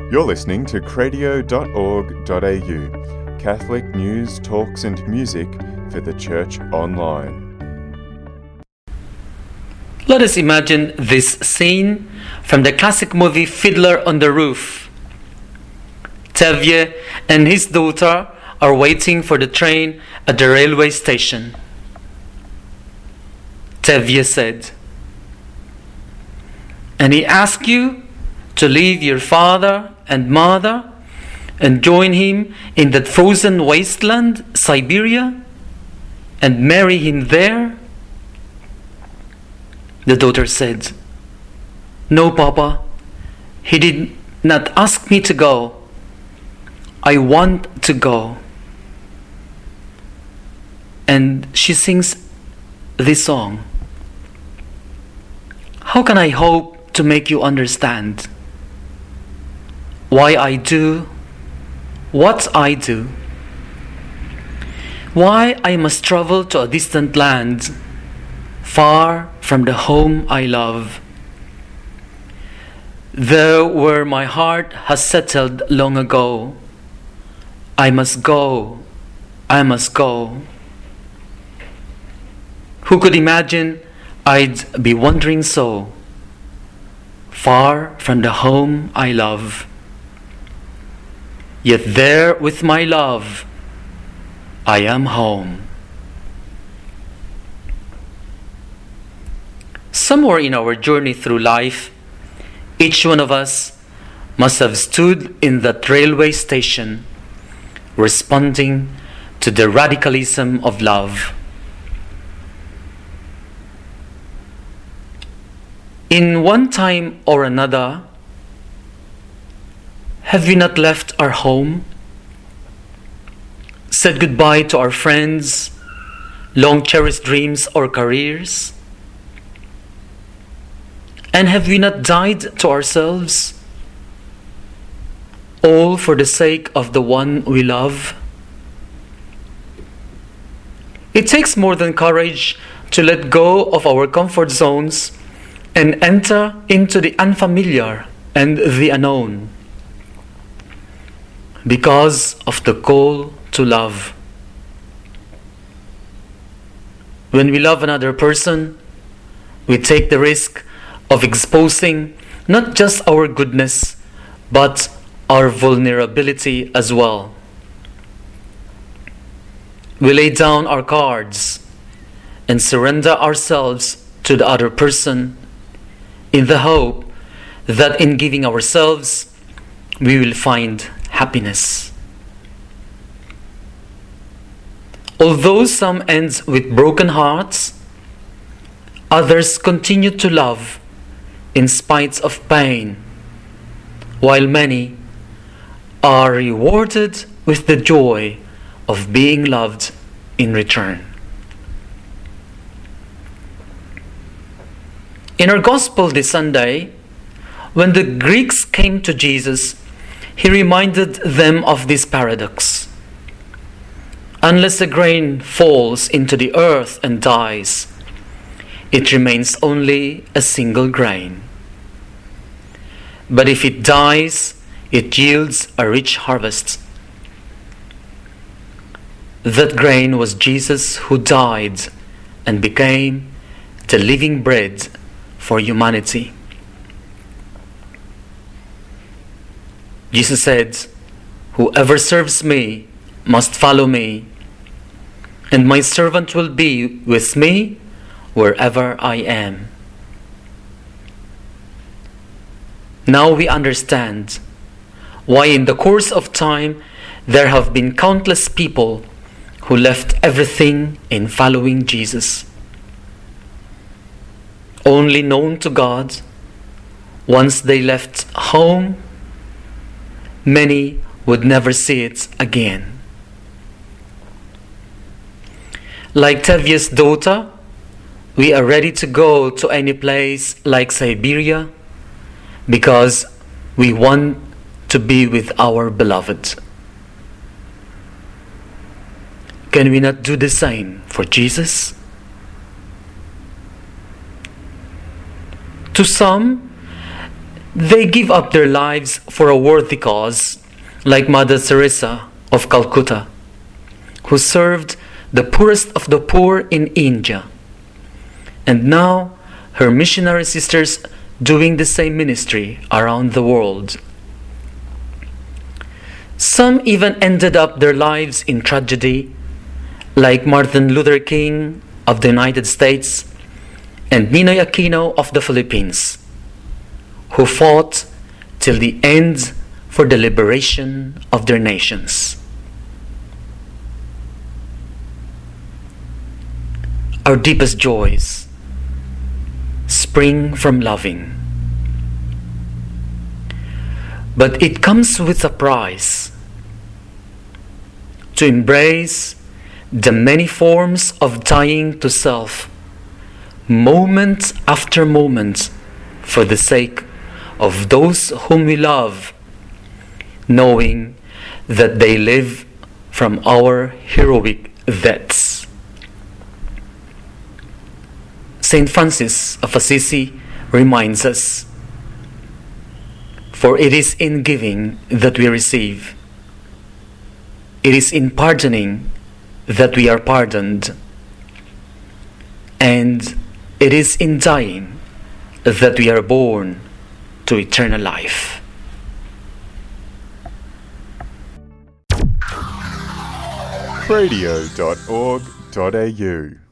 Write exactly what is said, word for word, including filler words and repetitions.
You're listening to cradio dot org dot a u, Catholic news, talks and music for the Church Online. Let us imagine this scene from the classic movie Fiddler on the Roof. Tevye and his daughter are waiting for the train at the railway station. Tevye said, "And he asked you to leave your father and mother and join him in that frozen wasteland, Siberia, and marry him there?" The daughter said, "No, Papa, he did not ask me to go. I want to go." And she sings this song. How can I hope to make you understand why I do what I do? Why I must travel to a distant land, far from the home I love, there where my heart has settled long ago. I must go, I must go. Who could imagine I'd be wandering so, far from the home I love? Yet there with my love, I am home. Somewhere in our journey through life, each one of us must have stood in that railway station, responding to the radicalism of love. In one time or another, have we not left our home, said goodbye to our friends, long cherished dreams or careers? And have we not died to ourselves, all for the sake of the one we love? It takes more than courage to let go of our comfort zones and enter into the unfamiliar and the unknown, because of the call to love. When we love another person, we take the risk of exposing not just our goodness, but our vulnerability as well. We lay down our cards and surrender ourselves to the other person in the hope that in giving ourselves, we will find happiness. Although some ends with broken hearts, others continue to love in spite of pain, while many are rewarded with the joy of being loved in return. In our Gospel this Sunday, when the Greeks came to Jesus, he reminded them of this paradox. Unless a grain falls into the earth and dies, it remains only a single grain. But if it dies, it yields a rich harvest. That grain was Jesus, who died and became the living bread for humanity. Jesus said, "Whoever serves me must follow me, and my servant will be with me wherever I am." Now we understand why in the course of time there have been countless people who left everything in following Jesus. Only known to God, once they left home, many would never see it again. Like Tevye's daughter, we are ready to go to any place like Siberia because we want to be with our beloved. Can we not do the same for Jesus? To some, They give up their lives for a worthy cause, like Mother Teresa of Calcutta, who served the poorest of the poor in India. And now her missionary sisters doing the same ministry around the world. Some even ended up their lives in tragedy, like Martin Luther King of the United States and Ninoy Aquino of the Philippines, who fought till the end for the liberation of their nations. Our deepest joys spring from loving. But it comes with a price. To embrace the many forms of dying to self, moment after moment, for the sake of those whom we love, knowing that they live from our heroic deaths. Saint Francis of Assisi reminds us, for it is in giving that we receive. It is in pardoning that we are pardoned. And it is in dying that we are born to eternal life. radio dot org dot a u